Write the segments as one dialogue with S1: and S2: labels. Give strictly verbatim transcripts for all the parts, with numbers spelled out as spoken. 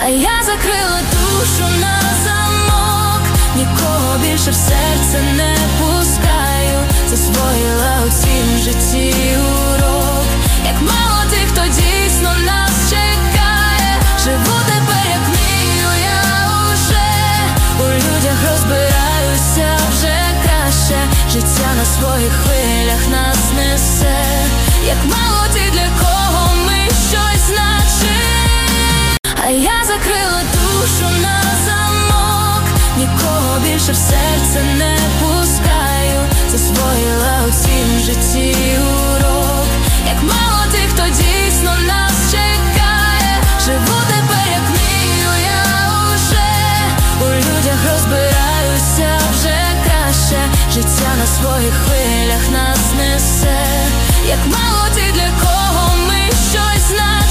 S1: я закрила душу на замок, нікого більше в серце не пускаю. Засвоїла у цім житті урок, як мало тих, хто дійсно нас чекає. Живу тепер, як вмію я уже, у людях розбираюся вже краще. Життя на своїх хвилях нас несе, як мало ті, для кого ми щось значим. А я закрила душу на замок, нікого більше в серце не пускаю. Засвоїла у цім житті урок, як мало тих, хто дійсно нас чекає. Живу тепер, як вмію я уже, у людях розбираюся вже краще. Життя на своїх хвилях нас несе, як мало ті, для кого ми щось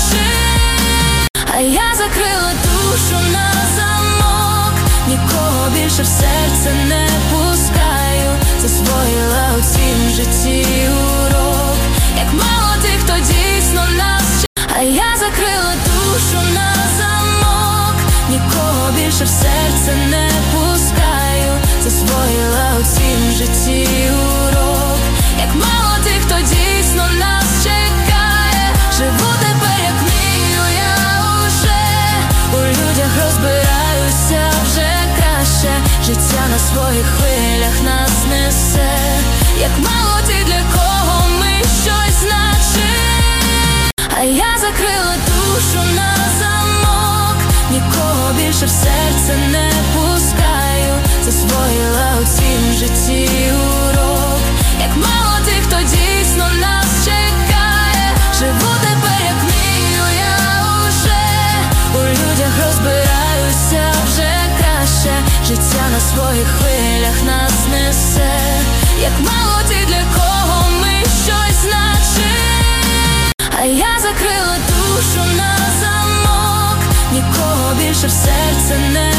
S1: значим. А я закрила душу на замок, нікого більше в серце не пускаю. Засвоїла у цім житті урок, як мало тих, хто дійсно нас чекає. А я закрила душу на замок, нікого більше в серце не пускаю. Засвоїла у цім житті урок, як мало тих, хто дійсно нас чекає. Живу тепер, як вмію я уже, у людях розбираюся вже краще. Життя на своїх хвилях нас несе, як мало ті, для кого ми щось значим. А я закрила душу на замок, нікого більше в серце не пускаю. Засвоїла у цім житті урок, як мало тих, хто дійсно нас чекає. Живу тепер, як вмію я уже, у людях розбираюся вже краще. Життя на своїх хвилях нас несе, як мало ті, для кого ми щось значим. А я закрила душу на замок, нікого більше в серце не